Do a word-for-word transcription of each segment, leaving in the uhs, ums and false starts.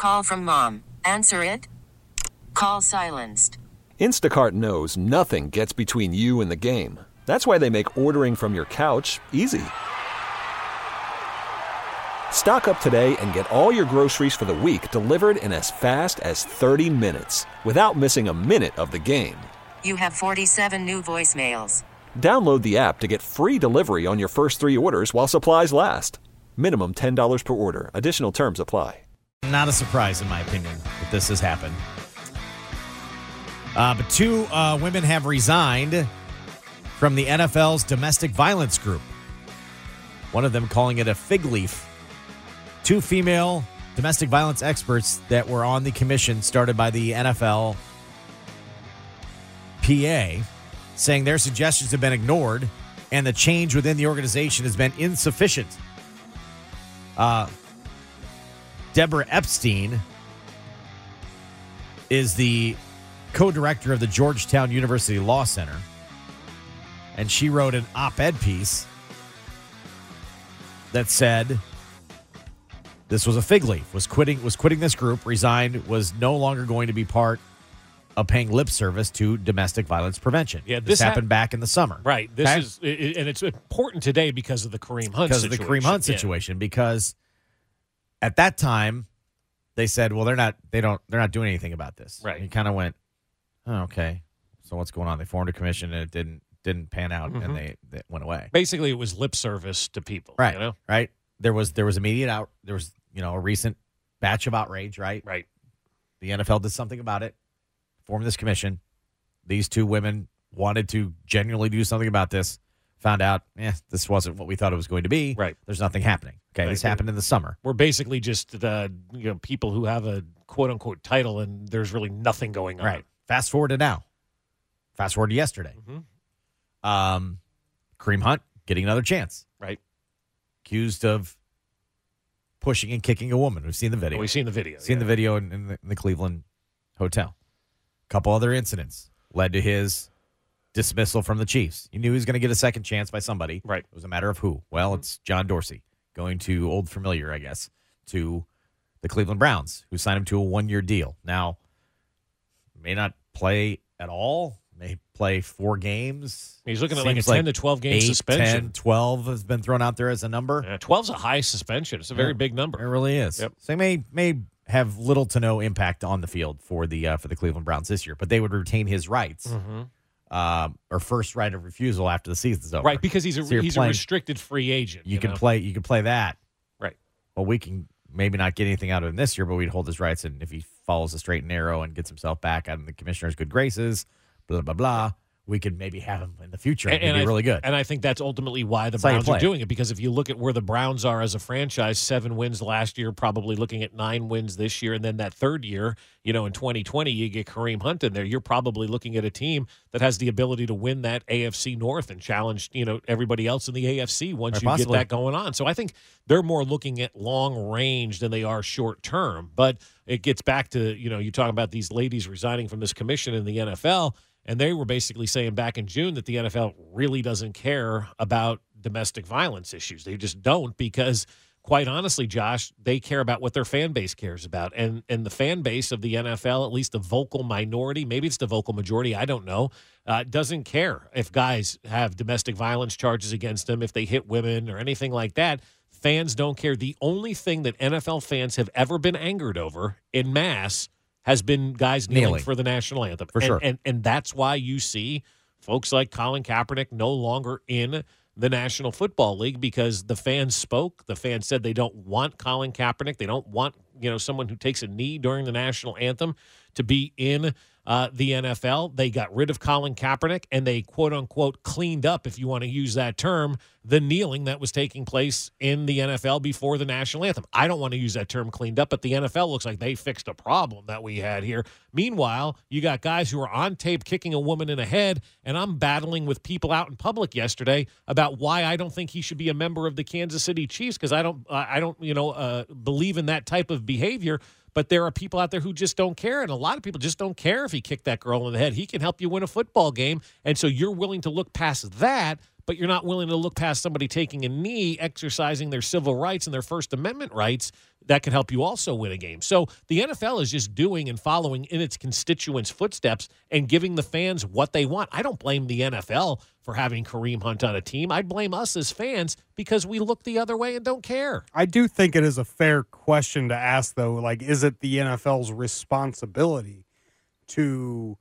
Call from mom. Answer it. Call silenced. Instacart knows nothing gets between you and the game. That's why they make ordering from your couch easy. Stock up today and get all your groceries for the week delivered in as fast as thirty minutes without missing a minute of the game. You have forty-seven new voicemails. Download the app to get free delivery on your first three orders while supplies last. Minimum ten dollars per order. Additional terms apply. Not a surprise, in my opinion, that this has happened. Uh, but two uh, women have resigned from the N F L's domestic violence group. One of them calling it a fig leaf. Two female domestic violence experts that were on the commission started by the N F L P A saying their suggestions have been ignored and the change within the organization has been insufficient. Uh, Deborah Epstein is the co-director of the Georgetown University Law Center, and she wrote an op-ed piece that said this was a fig leaf, was quitting, was quitting this group, resigned, was no longer going to be part of paying lip service to domestic violence prevention. Yeah, this, this happened ha- back in the summer. Right. This okay? is, it, and it's important today because of the Kareem Hunt because situation. of the Kareem Hunt situation. Yeah. Because at that time, they said, "Well, they're not, they don't, they're not doing anything about this." Right. And you kind of went, "Oh, okay. So what's going on?" They formed a commission and it didn't didn't pan out, mm-hmm. and they, they went away. Basically, it was lip service to people. Right. You know? Right. There was there was immediate out. There was you know a recent batch of outrage. Right. Right. The N F L did something about it. Formed this commission. These two women wanted to genuinely do something about this. Found out, eh, this wasn't what we thought it was going to be. Right. There's nothing happening. Okay, right. This happened in the summer. We're basically just uh, you know people who have a quote unquote title, and there's really nothing going on. Right. Fast forward to now. Fast forward to yesterday. Mm-hmm. Um, Kareem Hunt getting another chance. Right. Accused of pushing and kicking a woman. We've seen the video. Oh, we've seen the video. Seen yeah. the video in, in, the, in the Cleveland hotel. A couple other incidents led to his dismissal from the Chiefs. You knew he was going to get a second chance by somebody. Right. It was a matter of who. Well, Mm-hmm. it's John Dorsey going to Old Familiar, I guess, to the Cleveland Browns, who signed him to a one-year deal. Now, may not play at all. May play four games. He's looking at Seems like a ten to twelve game eight, suspension. ten, twelve has been thrown out there as a number. Yeah, twelve's a high suspension. It's a very Yeah. big number. It really is. Yep. So they may may have little to no impact on the field for the uh, for the Cleveland Browns this year, but they would retain his rights Mm-hmm. um, or first right of refusal after the season's over. Right, because he's a So you're he's playing- a restricted free agent. You, You, can know? play. You can play that. Right. Well, we can maybe not get anything out of him this year, but we'd hold his rights, and if he follows the straight and narrow and gets himself back out in the commissioner's good graces, blah blah blah, we could maybe have him in the future. And, and be I, really good. And I think that's ultimately why the That's how you Browns are play it. doing it, because if you look at where the Browns are as a franchise, seven wins last year, probably looking at nine wins this year, and then that third year, you know, in twenty twenty, you get Kareem Hunt in there. You're probably looking at a team that has the ability to win that A F C North and challenge, you know, everybody else in the A F C once Or you possibly. get that going on. So I think they're more looking at long range than they are short term. But it gets back to, you know, you talk about these ladies resigning from this commission in the N F L. And they were basically saying back in June that the N F L really doesn't care about domestic violence issues. They just don't, because quite honestly, Josh, they care about what their fan base cares about. And and the fan base of the N F L, at least the vocal minority, maybe it's the vocal majority, I don't know, uh, doesn't care if guys have domestic violence charges against them, if they hit women or anything like that. Fans don't care. The only thing that N F L fans have ever been angered over in mass has been guys kneeling, Kneeling. for the national anthem. For and, sure. And, and that's why you see folks like Colin Kaepernick no longer in the National Football League, because the fans spoke. The fans said they don't want Colin Kaepernick. They don't want, you know, someone who takes a knee during the national anthem to be in uh, the N F L. They got rid of Colin Kaepernick, and they, quote-unquote, cleaned up, if you want to use that term, the kneeling that was taking place in the N F L before the national anthem. I don't want to use that term cleaned up, but the N F L looks like they fixed a problem that we had here. Meanwhile, you got guys who are on tape kicking a woman in the head, and I'm battling with people out in public yesterday about why I don't think he should be a member of the Kansas City Chiefs, because I don't, I don't, you know, uh, believe in that type of behavior. But there are people out there who just don't care, and a lot of people just don't care if he kicked that girl in the head. He can help you win a football game, and so you're willing to look past that. but you're not willing to look past somebody taking a knee, exercising their civil rights and their First Amendment rights that could help you also win a game. So the N F L is just doing and following in its constituents' footsteps and giving the fans what they want. I don't blame the N F L for having Kareem Hunt on a team. I blame us as fans because we look the other way and don't care. I do think it is a fair question to ask, though. Like, is it the N F L's responsibility to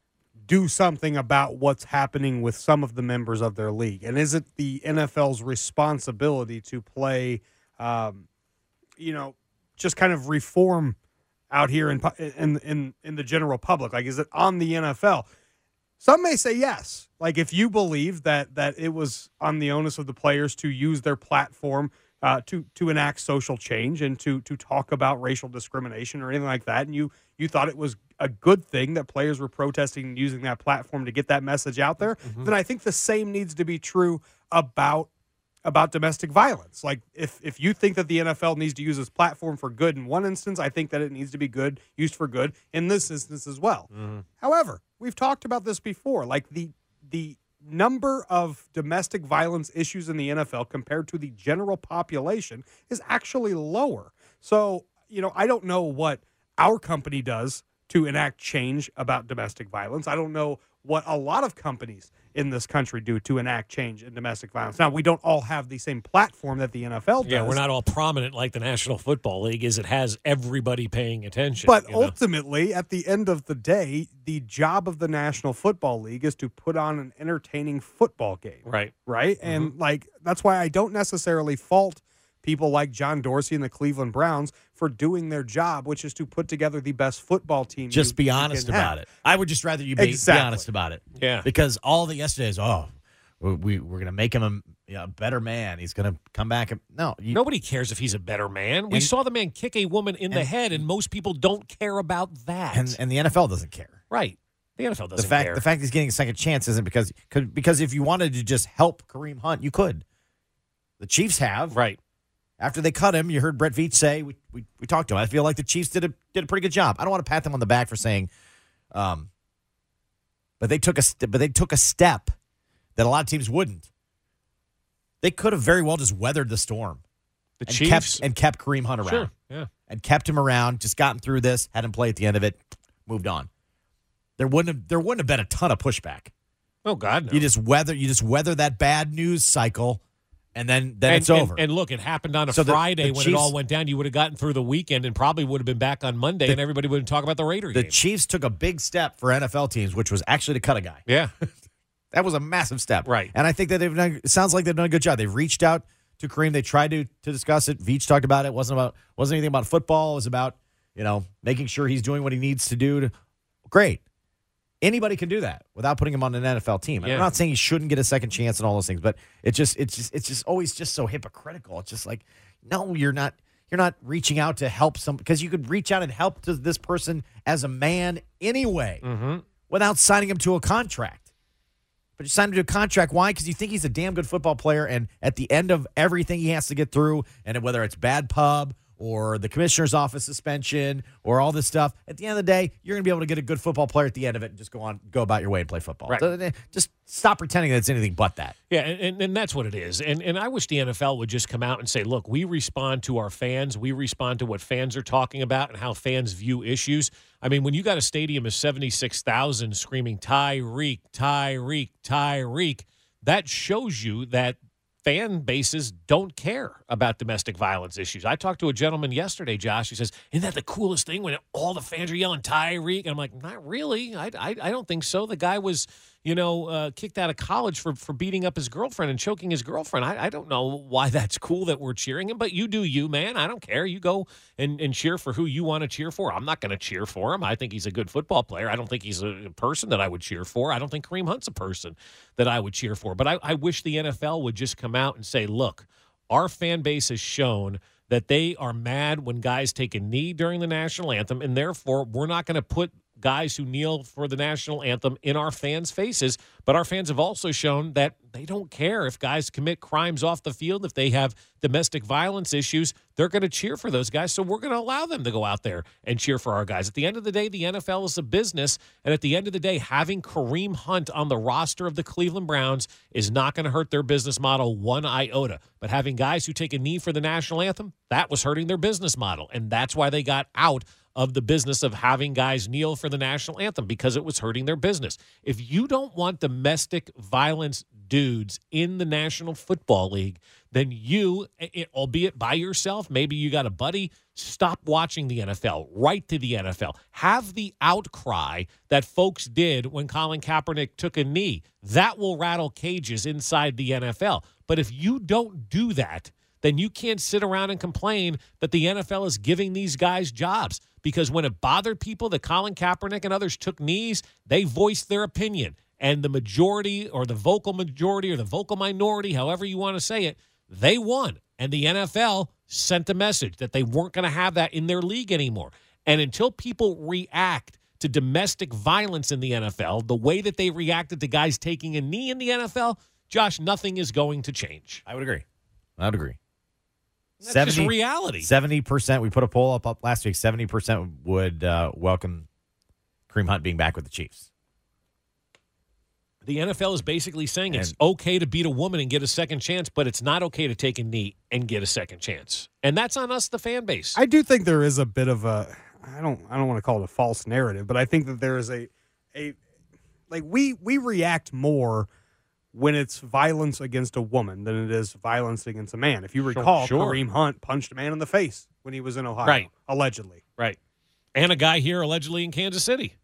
do something about what's happening with some of the members of their league? And is it the N F L's responsibility to play, um, you know, just kind of reform out here in, in in in the general public? Like, is it on the N F L? Some may say yes. Like, if you believe that that it was on the onus of the players to use their platform uh, to to enact social change and to to talk about racial discrimination or anything like that, and you you thought it was a good thing that players were protesting and using that platform to get that message out there, mm-hmm. then I think the same needs to be true about about domestic violence. Like, if if you think that the N F L needs to use this platform for good in one instance, I think that it needs to be good used for good in this instance as well. Mm-hmm. However, we've talked about this before. Like, the the number of domestic violence issues in the N F L compared to the general population is actually lower. So, you know, I don't know what our company does to enact change about domestic violence. I don't know what a lot of companies in this country do to enact change in domestic violence. Now, we don't all have the same platform that the N F L does. Yeah, we're not all prominent like the National Football League is. It has everybody paying attention. But you know? ultimately, at the end of the day, the job of the National Football League is to put on an entertaining football game. Right. Right? Mm-hmm. And, like, that's why I don't necessarily fault people like John Dorsey and the Cleveland Browns for doing their job, which is to put together the best football team. Just you, be you honest can about have. it. I would just rather you be, exactly. be honest about it. Yeah. Because all the yesterdays, oh, we, we're going to make him a, you know, a better man. He's going to come back. And, no. You, Nobody cares if he's a better man. We and, saw the man kick a woman in and, the head, and most people don't care about that. And, and the N F L doesn't care. Right. The N F L doesn't the fact, care. The fact he's getting a second chance isn't because, because if you wanted to just help Kareem Hunt, you could. The Chiefs have. Right. After they cut him, you heard Brett Veach say, we, we we talked to him. I feel like the Chiefs did a did a pretty good job. I don't want to pat them on the back for saying, um, but they took a st- but they took a step that a lot of teams wouldn't. They could have very well just weathered the storm, the and Chiefs kept and kept Kareem Hunt around, sure, yeah, and kept him around. Just gotten through this, had him play at the end of it, moved on. There wouldn't have there wouldn't have been a ton of pushback. Oh God, no. You just weather you just weather that bad news cycle. And then, then and, it's over. And, and look, it happened on a so the, Friday the when Chiefs, it all went down. You would have gotten through the weekend and probably would have been back on Monday, the, and everybody would talk about the Raider the game. The Chiefs took a big step for N F L teams, which was actually to cut a guy. Yeah. That was a massive step. Right. And I think that they've done, it sounds like they've done a good job. They've reached out to Kareem. They tried to to discuss it. Veach talked about it. It wasn't about wasn't anything about football. It was about, you know, making sure he's doing what he needs to do. To, great. Anybody can do that without putting him on an N F L team. Yeah. I'm not saying he shouldn't get a second chance and all those things, but it just it's just it's just always just so hypocritical. It's just like, no, you're not you're not reaching out to help some because you could reach out and help to this person as a man anyway mm-hmm. without signing him to a contract. But you sign him to a contract. Why? Because you think he's a damn good football player, and at the end of everything he has to get through, and whether it's bad pub or the commissioner's office suspension or all this stuff, at the end of the day, you're going to be able to get a good football player at the end of it and just go on, go about your way and play football. Right. So, just stop pretending that it's anything but that. Yeah, and, and that's what it is. And and I wish the N F L would just come out and say, look, we respond to our fans. We respond to what fans are talking about and how fans view issues. I mean, when you got a stadium of seventy-six thousand screaming, Tyreek, Tyreek, Tyreek, that shows you that fan bases don't care about domestic violence issues. I talked to a gentleman yesterday, Josh. He says, isn't that the coolest thing when all the fans are yelling Tyreek? And I'm like, not really. I, I, I don't think so. The guy was, you know, uh, kicked out of college for, for beating up his girlfriend and choking his girlfriend. I, I don't know why that's cool that we're cheering him, but you do you, man. I don't care. You go and, and cheer for who you want to cheer for. I'm not going to cheer for him. I think he's a good football player. I don't think he's a person that I would cheer for. I don't think Kareem Hunt's a person that I would cheer for. But I, I wish the N F L would just come out and say, look, our fan base has shown that they are mad when guys take a knee during the national anthem, and therefore we're not going to put guys who kneel for the national anthem in our fans' faces, but our fans have also shown that they don't care if guys commit crimes off the field. If they have domestic violence issues, they're going to cheer for those guys. So we're going to allow them to go out there and cheer for our guys. At the end of the day, the N F L is a business. And at the end of the day, having Kareem Hunt on the roster of the Cleveland Browns is not going to hurt their business model one iota. But having guys who take a knee for the national anthem, that was hurting their business model. And that's why they got out of the business of having guys kneel for the national anthem, because it was hurting their business. If you don't want domestic violence dudes in the National Football League, then you, albeit by yourself, maybe you got a buddy, stop watching the N F L. Write to the N F L. Have the outcry that folks did when Colin Kaepernick took a knee. That will rattle cages inside the N F L. But if you don't do that, then you can't sit around and complain that the N F L is giving these guys jobs. Because when it bothered people that Colin Kaepernick and others took knees, they voiced their opinion. And the majority or the vocal majority or the vocal minority, however you want to say it, they won. And the N F L sent a message that they weren't going to have that in their league anymore. And until people react to domestic violence in the N F L, the way that they reacted to guys taking a knee in the N F L, Josh, nothing is going to change. I would agree. I would agree. That's seventy, just reality. seventy percent, we put a poll up, up last week, seventy percent would uh, welcome Kareem Hunt being back with the Chiefs. The N F L is basically saying And- it's okay to beat a woman and get a second chance, but it's not okay to take a knee and get a second chance. And that's on us, the fan base. I do think there is a bit of a I don't I don't want to call it a false narrative, but I think that there is a a like we we react more when it's violence against a woman than it is violence against a man. If you recall, sure. Kareem Hunt punched a man in the face when he was in Ohio, Right. allegedly. Right. And a guy here allegedly in Kansas City.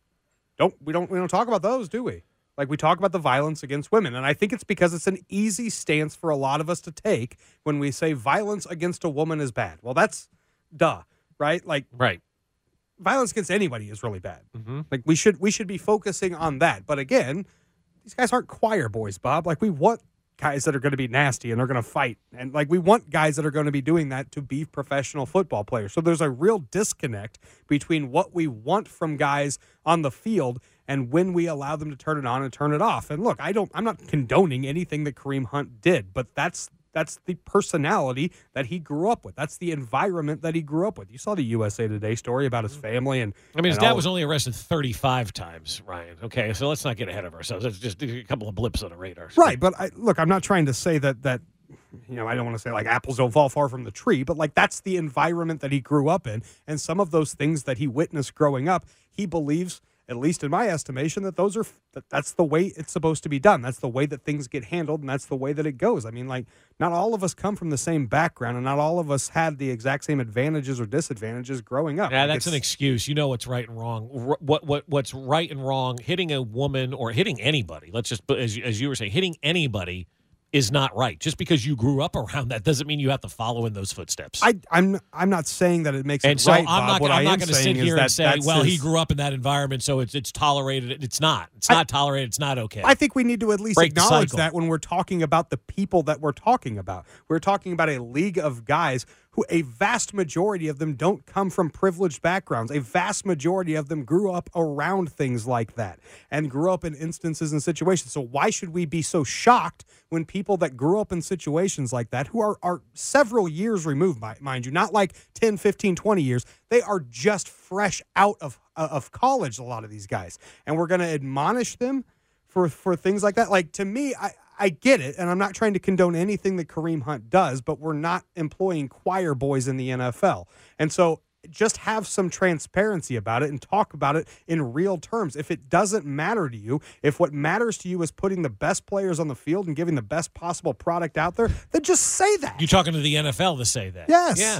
Don't we don't we don't talk about those, do we? Like, we talk about the violence against women, and I think it's because it's an easy stance for a lot of us to take when we say violence against a woman is bad. Well, that's duh, right? Like, Right. violence against anybody is really bad. Mm-hmm. Like, we should we should be focusing on that. But again, these guys aren't choir boys, Bob. Like, we want guys that are going to be nasty and they're going to fight, and like we want guys that are going to be doing that to be professional football players. So there's a real disconnect between what we want from guys on the field and when we allow them to turn it on and turn it off. And look, I don't I'm not condoning anything that Kareem Hunt did, but that's that's the personality that he grew up with. That's the environment that he grew up with. You saw the U S A Today story about his family. and I mean, his and dad all- was only arrested thirty-five times, Ryan. Okay, so let's not get ahead of ourselves. It's just a couple of blips on the radar. Right, but I, look, I'm not trying to say that that you know I don't want to say like apples don't fall far from the tree, but like that's the environment that he grew up in, and some of those things that he witnessed growing up, he believes, at least in my estimation, that those are that that's the way it's supposed to be done. That's the way that things get handled, and that's the way that it goes. I mean, like, not all of us come from the same background, and not all of us had the exact same advantages or disadvantages growing up. Yeah, Like, that's an it's- excuse. You know what's right and wrong. R- What what what's right and wrong? Hitting a woman or hitting anybody. Let's just, as you, as you were saying, hitting anybody is not right. Just because you grew up around that doesn't mean you have to follow in those footsteps. I, I'm I'm not saying that it makes and it so right, I'm Bob. not. What I'm I not am going to sit saying is here that and say, that's "Well, he his- grew up in that environment, so it's it's tolerated." It's not. It's I- not tolerated. It's not okay. I think we need to at least Break the acknowledge cycle. that when we're talking about the people that we're talking about. We're talking about a league of guys who a vast majority of them don't come from privileged backgrounds. A vast majority of them grew up around things like that and grew up in instances and situations. So why should we be so shocked when people that grew up in situations like that, who are, are several years removed, mind you, not like ten, fifteen, twenty years, they are just fresh out of, of college, a lot of these guys. And we're going to admonish them for for things like that. Like, to me, I, I get it, and I'm not trying to condone anything that Kareem Hunt does, but we're not employing choir boys in the N F L. And so just have some transparency about it and talk about it in real terms. If it doesn't matter to you, if what matters to you is putting the best players on the field and giving the best possible product out there, then just say that. You're talking to the N F L to say that. Yes. Yeah.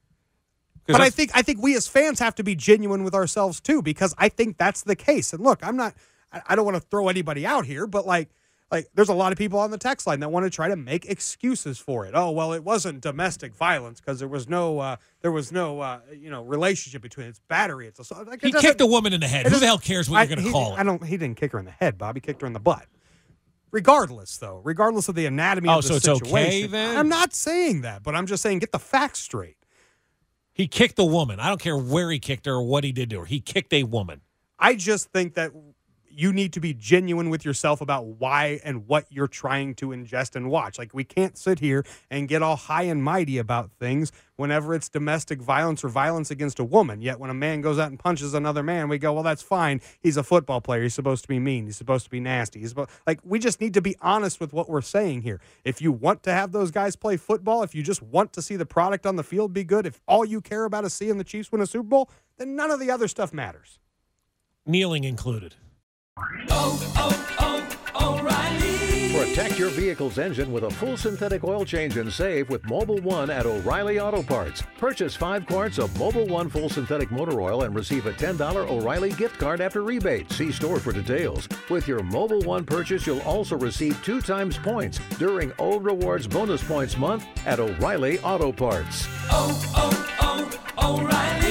But I think I think we as fans have to be genuine with ourselves too, because I think that's the case. And look, I'm not I, I don't want to throw anybody out here, but like like there's a lot of people on the text line that want to try to make excuses for it. Oh, well, it wasn't domestic violence because there was no uh, there was no uh, you know relationship between it. It's battery. It's a, like, it he doesn't- kicked a woman in the head. it Who the doesn't- hell cares what I- you're going he- to call I it? don't. He didn't kick her in the head, Bob. He kicked her in the butt. Regardless, though, regardless of the anatomy Oh, of the so it's situation, okay then? I'm not saying that, but I'm just saying get the facts straight. He kicked a woman. I don't care where he kicked her or what he did to her. He kicked a woman. I just think that you need to be genuine with yourself about why and what you're trying to ingest and watch. Like, we can't sit here and get all high and mighty about things whenever it's domestic violence or violence against a woman. Yet when a man goes out and punches another man, we go, well, that's fine. He's a football player. He's supposed to be mean. He's supposed to be nasty. He's supposed, like, we just need to be honest with what we're saying here. If you want to have those guys play football, if you just want to see the product on the field be good, if all you care about is seeing the Chiefs win a Super Bowl, then none of the other stuff matters. Kneeling included. Oh, oh, oh, O'Reilly. Protect your vehicle's engine with a full synthetic oil change and save with Mobil one at O'Reilly Auto Parts. Purchase five quarts of Mobil one full synthetic motor oil and receive a ten dollars O'Reilly gift card after rebate. See store for details. With your Mobil one purchase, you'll also receive two times points during O Rewards Bonus Points Month at O'Reilly Auto Parts. Oh, oh, oh, O'Reilly.